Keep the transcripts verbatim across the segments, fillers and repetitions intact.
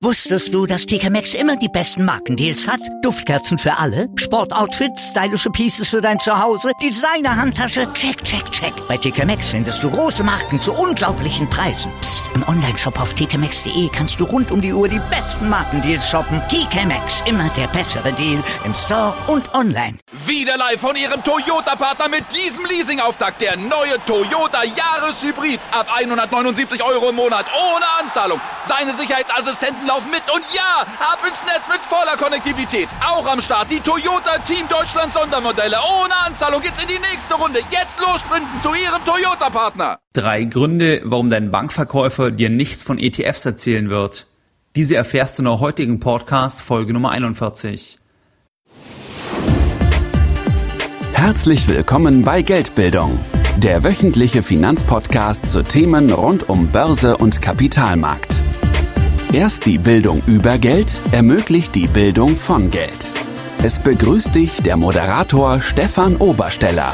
Wusstest du, dass T K Maxx immer die besten Markendeals hat? Duftkerzen für alle, Sportoutfits, stylische Pieces für dein Zuhause, Designer-Handtasche, check, check, check. Bei T K Maxx findest du große Marken zu unglaublichen Preisen. Psst. Im Onlineshop auf t k maxx punkt d e kannst du rund um die Uhr die besten Markendeals shoppen. T K Maxx, immer der bessere Deal im Store und online. Wieder live von Ihrem Toyota-Partner mit diesem Leasing-Auftakt. Der neue Toyota Jahreshybrid. Ab hundertneunundsiebzig Euro im Monat ohne Anzahlung. Seine Sicherheitsassistenten laufen mit und ja, ab ins Netz mit voller Konnektivität. Auch am Start die Toyota Team Deutschland Sondermodelle. Ohne Anzahlung geht's in die nächste Runde. Jetzt los sprinten zu Ihrem Toyota-Partner. Drei Gründe, warum dein Bankverkäufer dir nichts von E T Fs erzählen wird. Diese erfährst du in der heutigen Podcast, Folge Nummer einundvierzig. Herzlich willkommen bei Geldbildung, der wöchentliche Finanzpodcast zu Themen rund um Börse und Kapitalmarkt. Erst die Bildung über Geld ermöglicht die Bildung von Geld. Es begrüßt dich der Moderator Stefan Obersteller.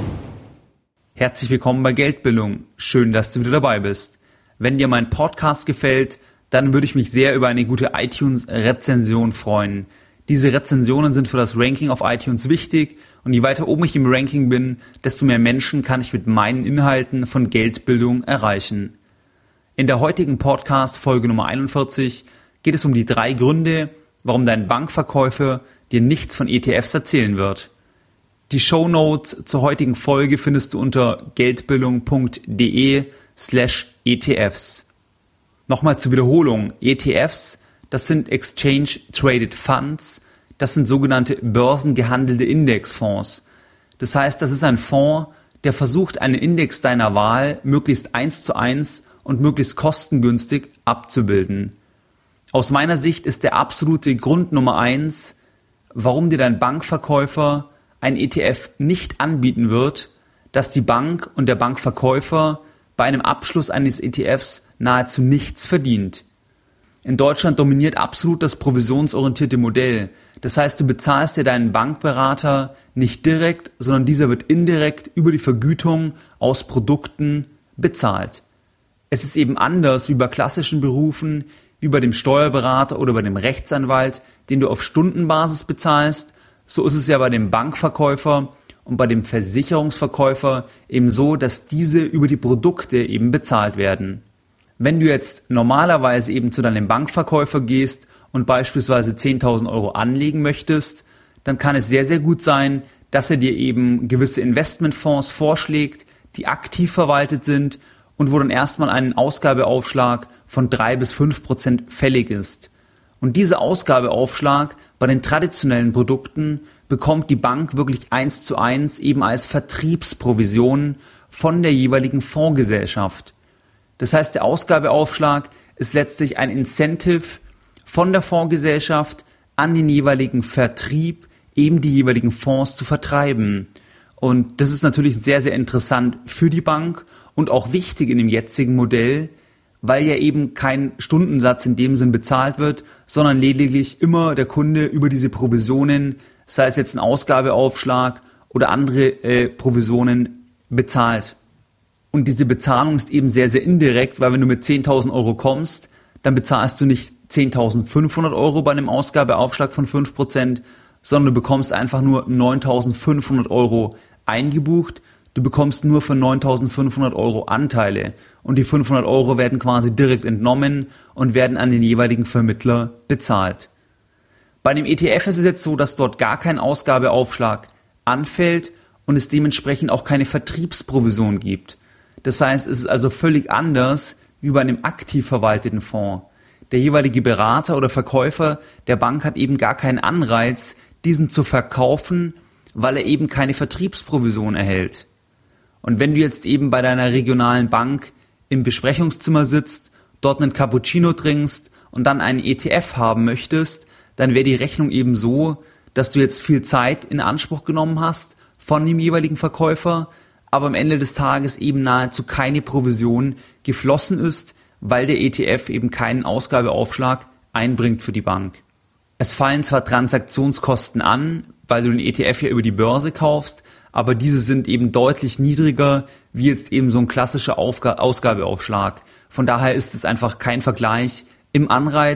Herzlich willkommen bei Geldbildung. Schön, dass du wieder dabei bist. Wenn dir mein Podcast gefällt, dann würde ich mich sehr über eine gute iTunes-Rezension freuen. Diese Rezensionen sind für das Ranking auf iTunes wichtig und je weiter oben ich im Ranking bin, desto mehr Menschen kann ich mit meinen Inhalten von Geldbildung erreichen. In der heutigen Podcast Folge Nummer einundvierzig geht es um die drei Gründe, warum dein Bankverkäufer dir nichts von E T Fs erzählen wird. Die Shownotes zur heutigen Folge findest du unter geldbildung.de slash ETFs. Nochmal zur Wiederholung, E T Fs, das sind Exchange Traded Funds, das sind sogenannte börsengehandelte Indexfonds. Das heißt, das ist ein Fonds, der versucht, einen Index deiner Wahl möglichst eins zu eins und möglichst kostengünstig abzubilden. Aus meiner Sicht ist der absolute Grund Nummer eins, warum dir dein Bankverkäufer ein E T F nicht anbieten wird, dass die Bank und der Bankverkäufer bei einem Abschluss eines E T Fs nahezu nichts verdient. In Deutschland dominiert absolut das provisionsorientierte Modell. Das heißt, du bezahlst dir deinen Bankberater nicht direkt, sondern dieser wird indirekt über die Vergütung aus Produkten bezahlt. Es ist eben anders wie bei klassischen Berufen, wie bei dem Steuerberater oder bei dem Rechtsanwalt, den du auf Stundenbasis bezahlst. So ist es ja bei dem Bankverkäufer und bei dem Versicherungsverkäufer eben so, dass diese über die Produkte eben bezahlt werden. Wenn du jetzt normalerweise eben zu deinem Bankverkäufer gehst und beispielsweise zehntausend Euro anlegen möchtest, dann kann es sehr, sehr gut sein, dass er dir eben gewisse Investmentfonds vorschlägt, die aktiv verwaltet sind und wo dann erstmal ein Ausgabeaufschlag von drei bis fünf Prozent fällig ist. Und dieser Ausgabeaufschlag bei den traditionellen Produkten bekommt die Bank wirklich eins zu eins eben als Vertriebsprovision von der jeweiligen Fondsgesellschaft. Das heißt, der Ausgabeaufschlag ist letztlich ein Incentive von der Fondsgesellschaft an den jeweiligen Vertrieb, eben die jeweiligen Fonds zu vertreiben. Und das ist natürlich sehr, sehr interessant für die Bank und auch wichtig in dem jetzigen Modell, weil ja eben kein Stundensatz in dem Sinn bezahlt wird, sondern lediglich immer der Kunde über diese Provisionen, sei es jetzt ein Ausgabeaufschlag oder andere äh, Provisionen, bezahlt. Und diese Bezahlung ist eben sehr, sehr indirekt, weil wenn du mit zehntausend Euro kommst, dann bezahlst du nicht zehntausendfünfhundert Euro bei einem Ausgabeaufschlag von fünf Prozent, sondern du bekommst einfach nur neuntausendfünfhundert Euro eingebucht. Du bekommst nur für neuntausendfünfhundert Euro Anteile und die fünfhundert Euro werden quasi direkt entnommen und werden an den jeweiligen Vermittler bezahlt. Bei dem E T F ist es jetzt so, dass dort gar kein Ausgabeaufschlag anfällt und es dementsprechend auch keine Vertriebsprovision gibt. Das heißt, es ist also völlig anders wie bei einem aktiv verwalteten Fonds. Der jeweilige Berater oder Verkäufer der Bank hat eben gar keinen Anreiz, diesen zu verkaufen, weil er eben keine Vertriebsprovision erhält. Und wenn du jetzt eben bei deiner regionalen Bank im Besprechungszimmer sitzt, dort einen Cappuccino trinkst und dann einen E T F haben möchtest, dann wäre die Rechnung eben so, dass du jetzt viel Zeit in Anspruch genommen hast von dem jeweiligen Verkäufer, aber am Ende des Tages eben nahezu keine Provision geflossen ist, weil der E T F eben keinen Ausgabeaufschlag einbringt für die Bank. Es fallen zwar Transaktionskosten an, weil du den E T F ja über die Börse kaufst, aber diese sind eben deutlich niedriger wie jetzt eben so ein klassischer Aufga- Ausgabeaufschlag. Von daher ist es einfach kein Vergleich im Anreiz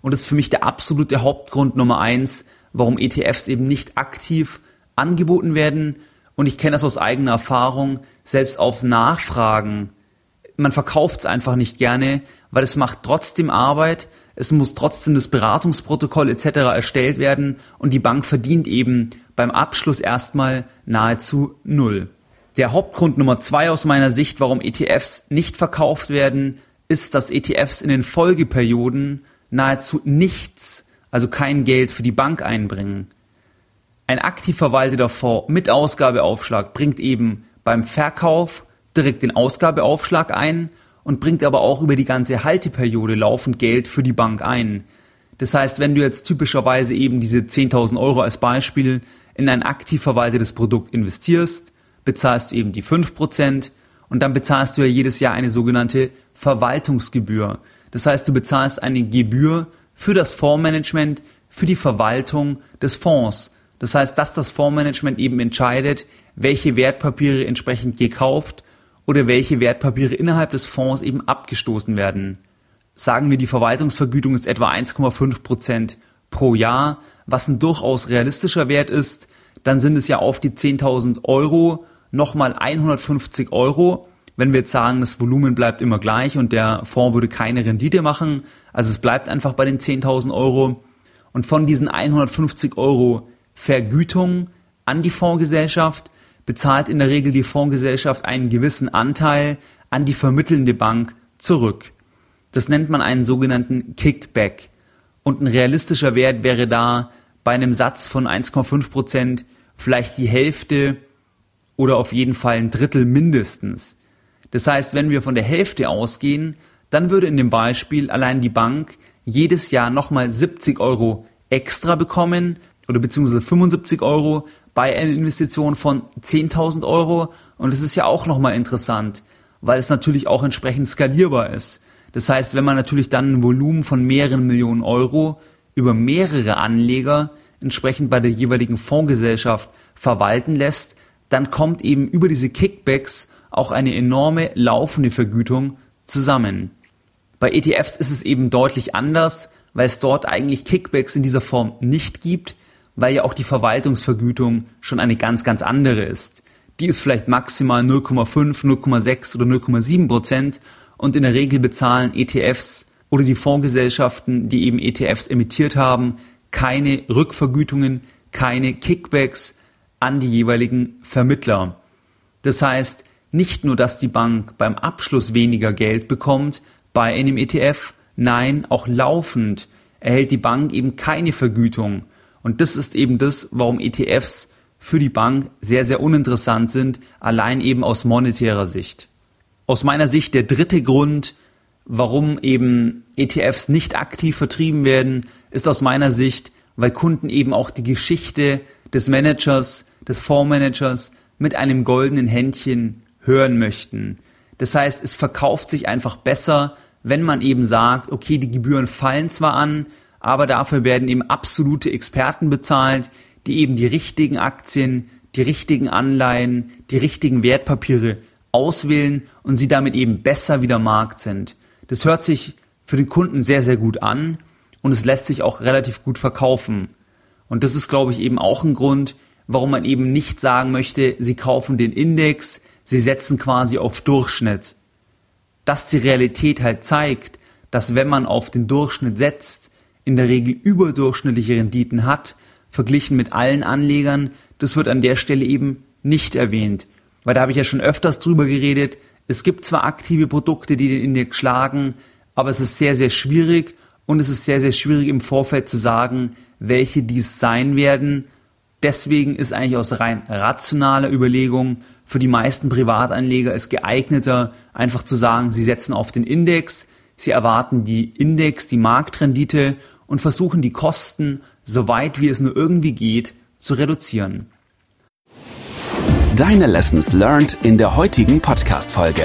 Und das ist für mich der absolute Hauptgrund Nummer eins, warum E T Fs eben nicht aktiv angeboten werden. Und ich kenne das aus eigener Erfahrung, selbst auf Nachfragen. Man verkauft es einfach nicht gerne, weil es macht trotzdem Arbeit, es muss trotzdem das Beratungsprotokoll et cetera erstellt werden und die Bank verdient eben beim Abschluss erstmal nahezu null. Der Hauptgrund Nummer zwei aus meiner Sicht, warum E T Fs nicht verkauft werden, ist, dass E T Fs in den Folgeperioden nahezu nichts, also kein Geld für die Bank einbringen. Ein aktiv verwalteter Fonds mit Ausgabeaufschlag bringt eben beim Verkauf direkt den Ausgabeaufschlag ein und bringt aber auch über die ganze Halteperiode laufend Geld für die Bank ein. Das heißt, wenn du jetzt typischerweise eben diese zehntausend Euro als Beispiel in ein aktiv verwaltetes Produkt investierst, bezahlst du eben die fünf Prozent und dann bezahlst du ja jedes Jahr eine sogenannte Verwaltungsgebühr. Das heißt, du bezahlst eine Gebühr für das Fondsmanagement, für die Verwaltung des Fonds. Das heißt, dass das Fondsmanagement eben entscheidet, welche Wertpapiere entsprechend gekauft oder welche Wertpapiere innerhalb des Fonds eben abgestoßen werden. Sagen wir, die Verwaltungsvergütung ist etwa eins Komma fünf Prozent pro Jahr, was ein durchaus realistischer Wert ist, dann sind es ja auf die zehntausend Euro nochmal hundertfünfzig Euro. Wenn wir jetzt sagen, das Volumen bleibt immer gleich und der Fonds würde keine Rendite machen, also es bleibt einfach bei den zehntausend Euro. Und von diesen hundertfünfzig Euro Vergütung an die Fondsgesellschaft bezahlt in der Regel die Fondsgesellschaft einen gewissen Anteil an die vermittelnde Bank zurück. Das nennt man einen sogenannten Kickback. Und ein realistischer Wert wäre da bei einem Satz von eins Komma fünf Prozent vielleicht die Hälfte oder auf jeden Fall ein Drittel mindestens. Das heißt, wenn wir von der Hälfte ausgehen, dann würde in dem Beispiel allein die Bank jedes Jahr nochmal siebzig Euro extra bekommen oder beziehungsweise fünfundsiebzig Euro bei einer Investition von zehntausend Euro. Und das ist ja auch nochmal interessant, weil es natürlich auch entsprechend skalierbar ist. Das heißt, wenn man natürlich dann ein Volumen von mehreren Millionen Euro über mehrere Anleger entsprechend bei der jeweiligen Fondsgesellschaft verwalten lässt, dann kommt eben über diese Kickbacks auch eine enorme laufende Vergütung zusammen. Bei E T Fs ist es eben deutlich anders, weil es dort eigentlich Kickbacks in dieser Form nicht gibt, weil ja auch die Verwaltungsvergütung schon eine ganz, ganz andere ist. Die ist vielleicht maximal null Komma fünf, null Komma sechs oder null Komma sieben Prozent und in der Regel bezahlen E T Fs oder die Fondsgesellschaften, die eben E T Fs emittiert haben, keine Rückvergütungen, keine Kickbacks an die jeweiligen Vermittler. Das heißt, nicht nur, dass die Bank beim Abschluss weniger Geld bekommt bei einem E T F, nein, auch laufend erhält die Bank eben keine Vergütung. Und das ist eben das, warum E T Fs für die Bank sehr, sehr uninteressant sind, allein eben aus monetärer Sicht. Aus meiner Sicht der dritte Grund, warum eben E T Fs nicht aktiv vertrieben werden, ist aus meiner Sicht, weil Kunden eben auch die Geschichte des Managers, des Fondsmanagers mit einem goldenen Händchen hören möchten. Das heißt, es verkauft sich einfach besser, wenn man eben sagt, okay, die Gebühren fallen zwar an, aber dafür werden eben absolute Experten bezahlt, die eben die richtigen Aktien, die richtigen Anleihen, die richtigen Wertpapiere auswählen und sie damit eben besser wie der Markt sind. Das hört sich für den Kunden sehr, sehr gut an und es lässt sich auch relativ gut verkaufen. Und das ist, glaube ich, eben auch ein Grund, warum man eben nicht sagen möchte, sie kaufen den Index, sie setzen quasi auf Durchschnitt. Dass die Realität halt zeigt, dass wenn man auf den Durchschnitt setzt, in der Regel überdurchschnittliche Renditen hat, verglichen mit allen Anlegern, das wird an der Stelle eben nicht erwähnt. Weil da habe ich ja schon öfters drüber geredet, es gibt zwar aktive Produkte, die den Index schlagen, aber es ist sehr, sehr schwierig und es ist sehr, sehr schwierig im Vorfeld zu sagen, welche dies sein werden. Deswegen ist eigentlich aus rein rationaler Überlegung für die meisten Privatanleger es geeigneter, einfach zu sagen, sie setzen auf den Index, sie erwarten die Index, die Marktrendite und versuchen die Kosten, so weit wie es nur irgendwie geht, zu reduzieren. Deine Lessons learned in der heutigen Podcast-Folge.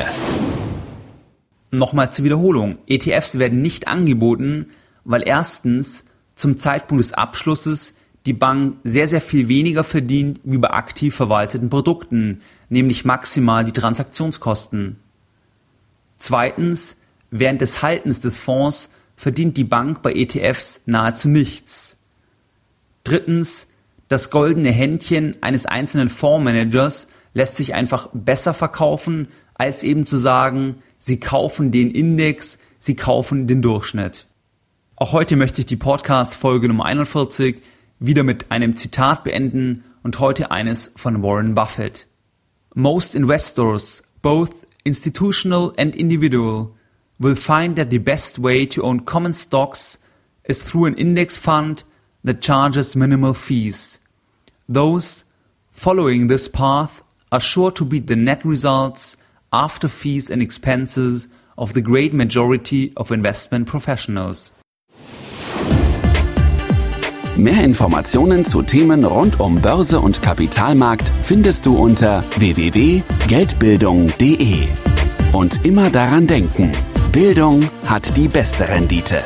Nochmal zur Wiederholung. E T Fs werden nicht angeboten, weil erstens zum Zeitpunkt des Abschlusses die Bank sehr, sehr viel weniger verdient wie bei aktiv verwalteten Produkten, nämlich maximal die Transaktionskosten. Zweitens, während des Haltens des Fonds verdient die Bank bei E T Fs nahezu nichts. Drittens, das goldene Händchen eines einzelnen Fondsmanagers lässt sich einfach besser verkaufen, als eben zu sagen, Sie kaufen den Index, Sie kaufen den Durchschnitt. Auch heute möchte ich die Podcast-Folge Nummer einundvierzig wieder mit einem Zitat beenden und heute eines von Warren Buffett. Most investors, both institutional and individual, will find that the best way to own common stocks is through an index fund that charges minimal fees. Those following this path are sure to beat the net results after fees and expenses of the great majority of investment professionals. Mehr Informationen zu Themen rund um Börse und Kapitalmarkt findest du unter w w w punkt geldbildung punkt d e. Und immer daran denken, Bildung hat die beste Rendite.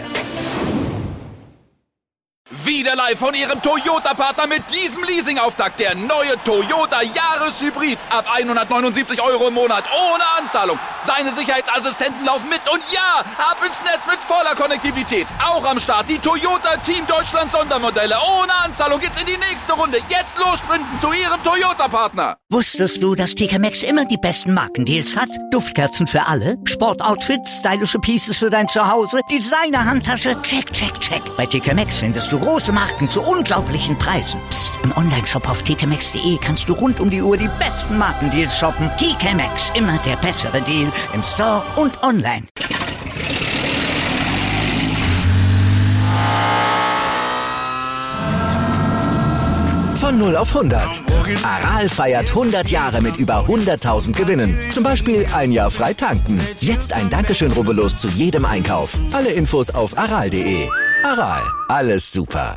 Wieder live von Ihrem Toyota-Partner mit diesem Leasing-Auftakt. Der neue Toyota Jahreshybrid. Ab hundertneunundsiebzig Euro im Monat. Ohne Anzahlung. Seine Sicherheitsassistenten laufen mit. Und ja, ab ins Netz mit voller Konnektivität. Auch am Start die Toyota Team Deutschland Sondermodelle. Ohne Anzahlung geht's in die nächste Runde. Jetzt los sprinten zu Ihrem Toyota-Partner. Wusstest du, dass T K Maxx immer die besten Markendeals hat? Duftkerzen für alle, Sportoutfits, stylische Pieces für dein Zuhause, Designer-Handtasche, check, check, check. Bei T K Maxx findest du große Marken zu unglaublichen Preisen. Psst. Im Onlineshop auf t k maxx punkt d e kannst du rund um die Uhr die besten Markendeals shoppen. T K Maxx, immer der bessere Deal im Store und online. Von null auf hundert. Aral feiert hundert Jahre mit über hunderttausend Gewinnen. Zum Beispiel ein Jahr frei tanken. Jetzt ein Dankeschön, rubbellos zu jedem Einkauf. Alle Infos auf aral punkt d e. Aral, alles super.